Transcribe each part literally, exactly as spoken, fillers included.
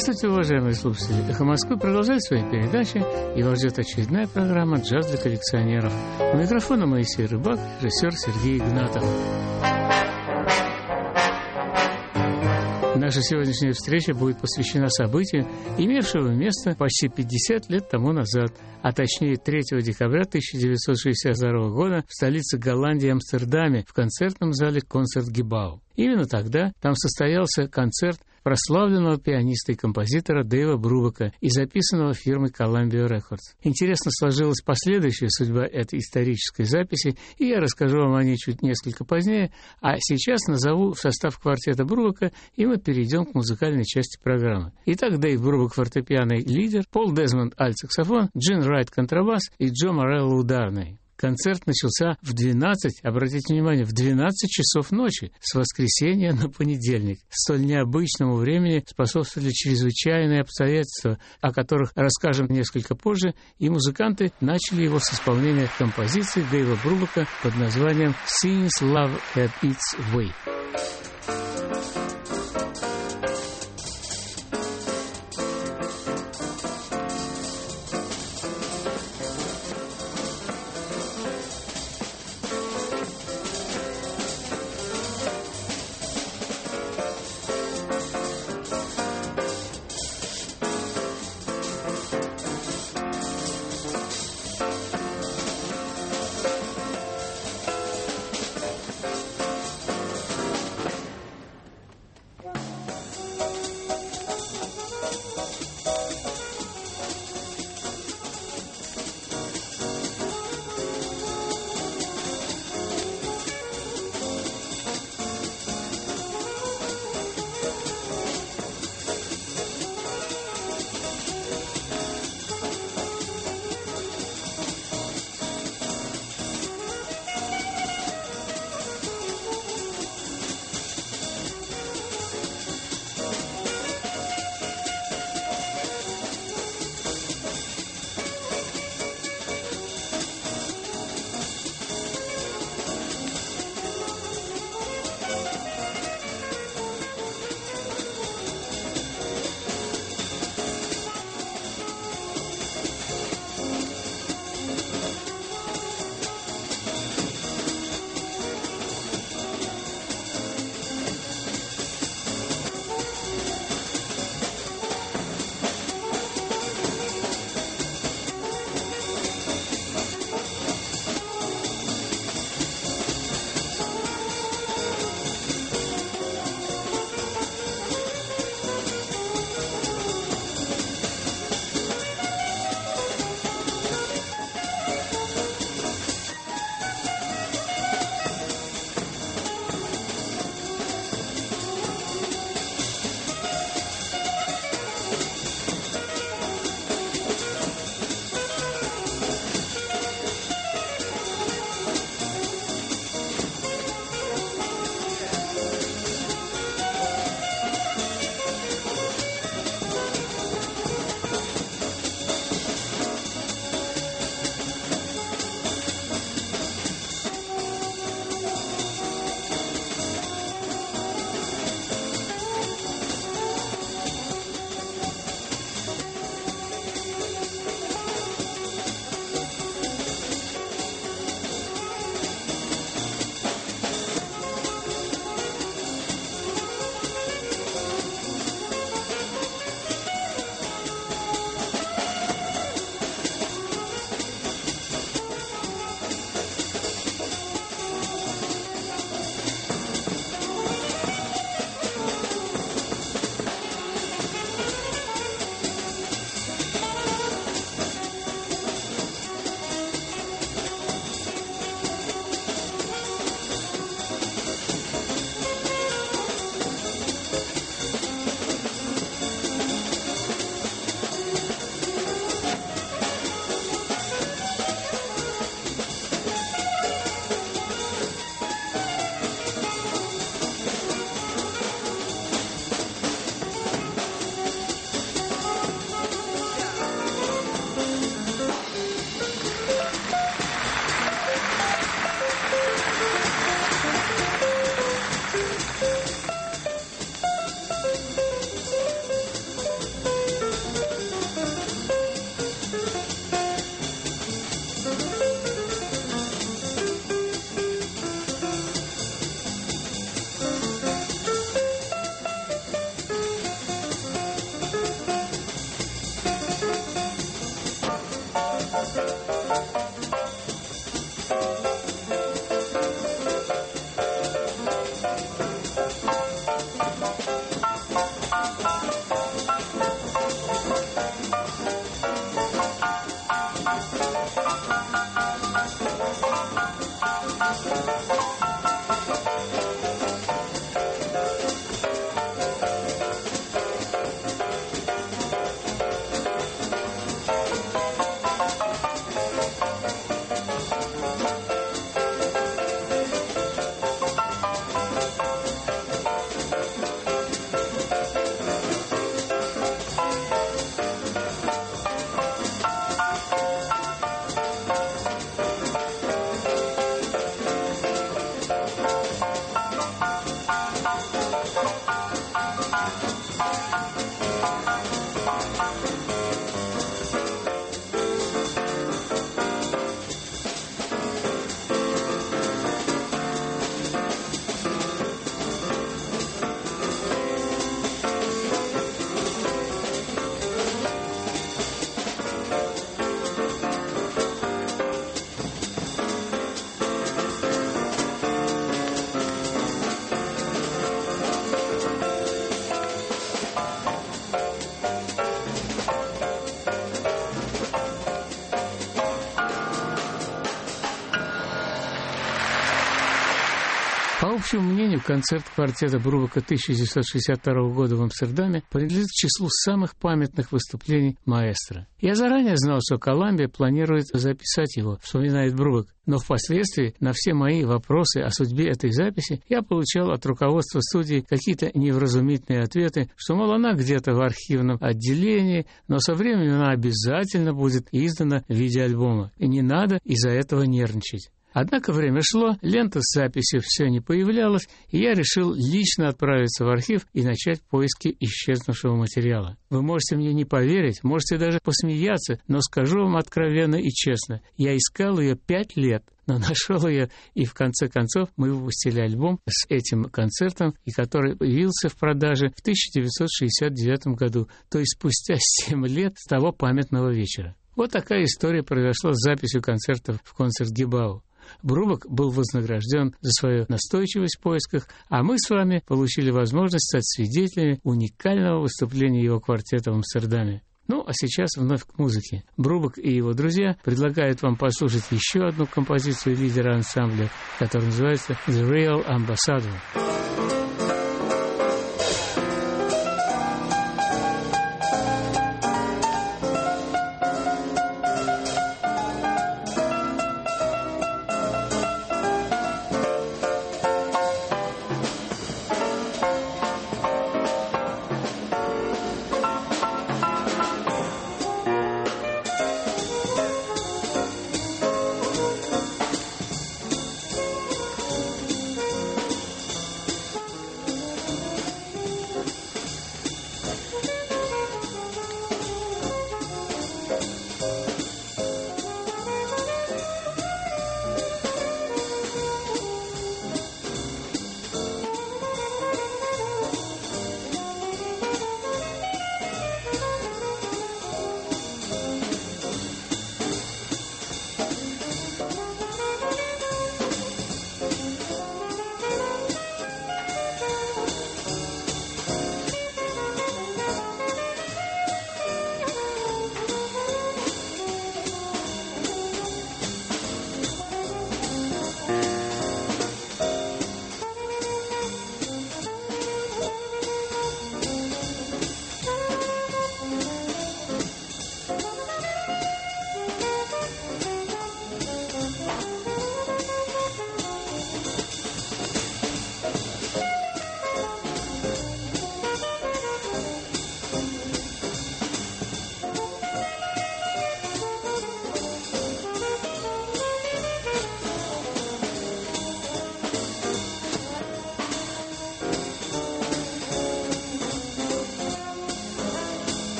Здравствуйте, уважаемые слушатели! «Эхо Москвы» продолжает свои передачи, и вас ждет очередная программа «Джаз для коллекционеров». У микрофона Моисей Рыбак, режиссер Сергей Игнатов. Наша сегодняшняя встреча будет посвящена событию, имевшему место почти пятьдесят лет тому назад, а точнее третьего декабря тысяча девятьсот шестьдесят второго года в столице Голландии Амстердаме в концертном зале «Концертгебау». Именно тогда там состоялся концерт прославленного пианиста и композитора Дэйва Брубака и записанного фирмой Columbia Records. Интересно сложилась последующая судьба этой исторической записи, и я расскажу вам о ней чуть несколько позднее, а сейчас назову состав квартета Брубака, и мы перейдем к музыкальной части программы. Итак, Дэйв Брубак — фортепианный лидер, Пол Дезмонд — альт-саксофон, Джин Райт — контрабас и Джо Морелло — ударный. Концерт начался в двенадцать, обратите внимание, в двенадцать часов ночи, с воскресенья на понедельник. Столь необычному времени способствовали чрезвычайные обстоятельства, о которых расскажем несколько позже, и музыканты начали его с исполнения композиции Дэйва Брубака под названием «Since Love Had Its Way». По общему мнению, концерт квартета Брубака тысяча девятьсот шестьдесят второго года в Амстердаме принадлежит к числу самых памятных выступлений маэстро. Я заранее знал, что Коламбия планирует записать его, вспоминает Брубак, но впоследствии на все мои вопросы о судьбе этой записи я получал от руководства студии какие-то невразумительные ответы, что, мол, она где-то в архивном отделении, но со временем она обязательно будет издана в виде альбома, и не надо из-за этого нервничать. Однако время шло, лента с записью все не появлялась, и я решил лично отправиться в архив и начать поиски исчезнувшего материала. Вы можете мне не поверить, можете даже посмеяться, но скажу вам откровенно и честно, я искал ее пять лет, но нашел ее, и в конце концов мы выпустили альбом с этим концертом, и который появился в продаже в тысяча девятьсот шестьдесят девятом году, то есть спустя семь лет с того памятного вечера. Вот такая история произошла с записью концертов в Концертгебау. Брубак был вознагражден за свою настойчивость в поисках, а мы с вами получили возможность стать свидетелями уникального выступления его квартета в Амстердаме. Ну, а сейчас вновь к музыке. Брубак и его друзья предлагают вам послушать еще одну композицию лидера ансамбля, которая называется «The Real Ambassador».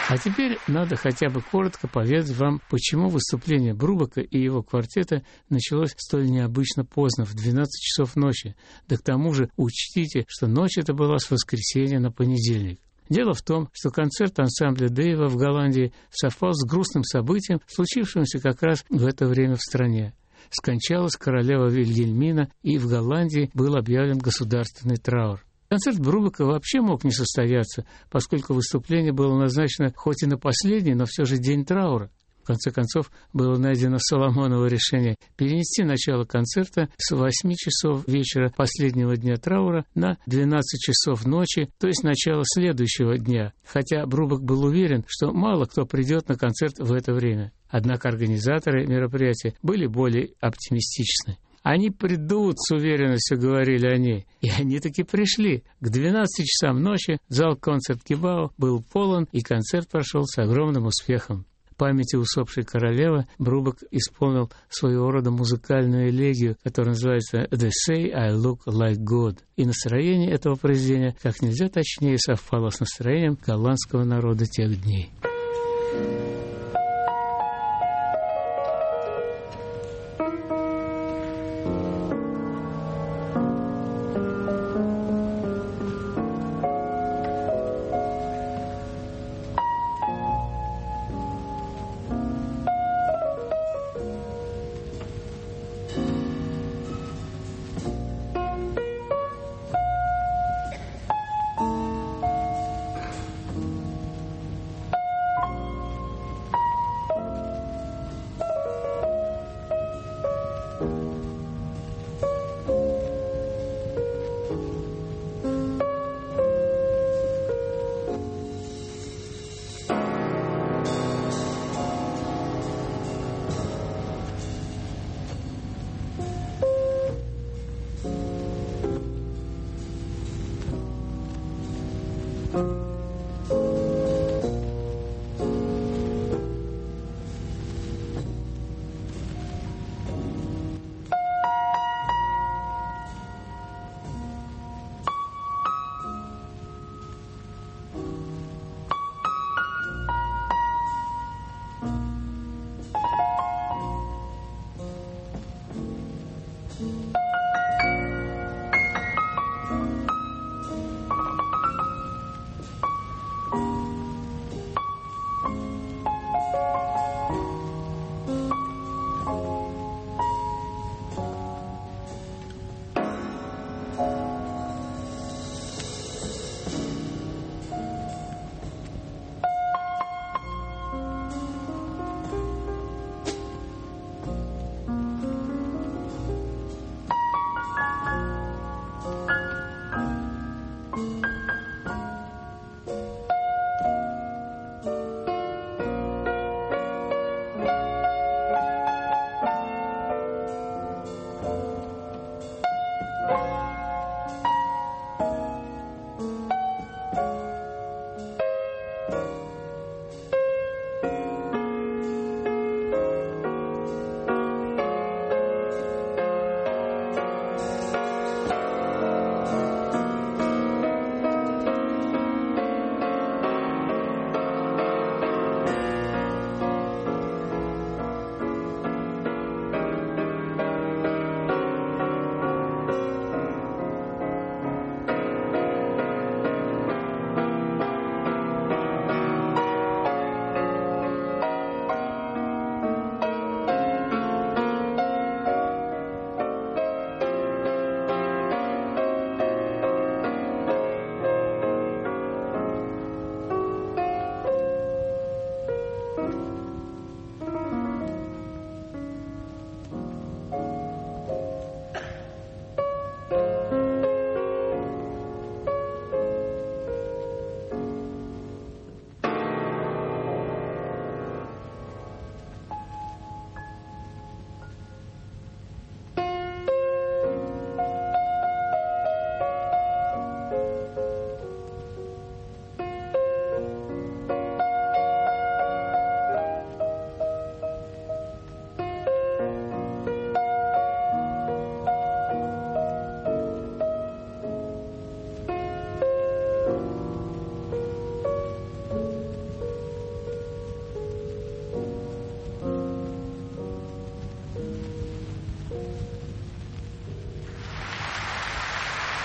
А теперь надо хотя бы коротко поведать вам, почему выступление Брубака и его квартета началось столь необычно поздно, в двенадцать часов ночи. Да к тому же учтите, что ночь эта была с воскресенья на понедельник. Дело в том, что концерт ансамбля Дэйва в Голландии совпал с грустным событием, случившимся как раз в это время в стране. Скончалась королева Вильгельмина, и в Голландии был объявлен государственный траур. Концерт Брубака вообще мог не состояться, поскольку выступление было назначено хоть и на последний, но все же день траура. В конце концов, было найдено Соломоново решение перенести начало концерта с восьми часов вечера последнего дня траура на двенадцать часов ночи, то есть начало следующего дня, хотя Брубак был уверен, что мало кто придет на концерт в это время. Однако организаторы мероприятия были более оптимистичны. «Они придут», — с уверенностью говорили они. И они таки пришли. К двенадцати часам ночи зал «Концерт Кибау» был полон, и концерт прошел с огромным успехом. В памяти усопшей королевы Брубак исполнил своего рода музыкальную элегию, которая называется «They say I look like God». И настроение этого произведения как нельзя точнее совпало с настроением голландского народа тех дней.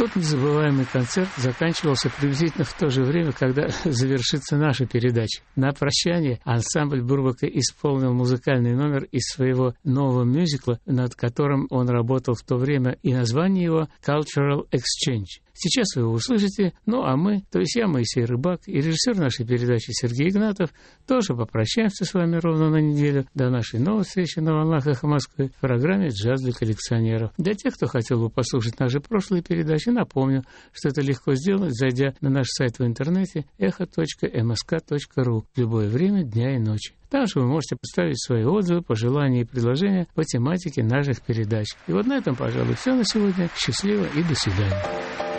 Тот незабываемый концерт заканчивался приблизительно в то же время, когда завершится наша передача. На прощание ансамбль Бурбака исполнил музыкальный номер из своего нового мюзикла, над которым он работал в то время, и название его «Cultural Exchange». Сейчас вы его услышите, ну а мы, то есть я, Моисей Рыбак, и режиссер нашей передачи Сергей Игнатов, тоже попрощаемся с вами ровно на неделю до нашей новой встречи на волнах «Эхо Москвы» в программе «Джаз для коллекционеров». Для тех, кто хотел бы послушать наши прошлые передачи, напомню, что это легко сделать, зайдя на наш сайт в интернете эхо точка эм эс ка точка ру в любое время дня и ночи. Там же вы можете поставить свои отзывы, пожелания и предложения по тематике наших передач. И вот на этом, пожалуй, все на сегодня. Счастливо и до свидания.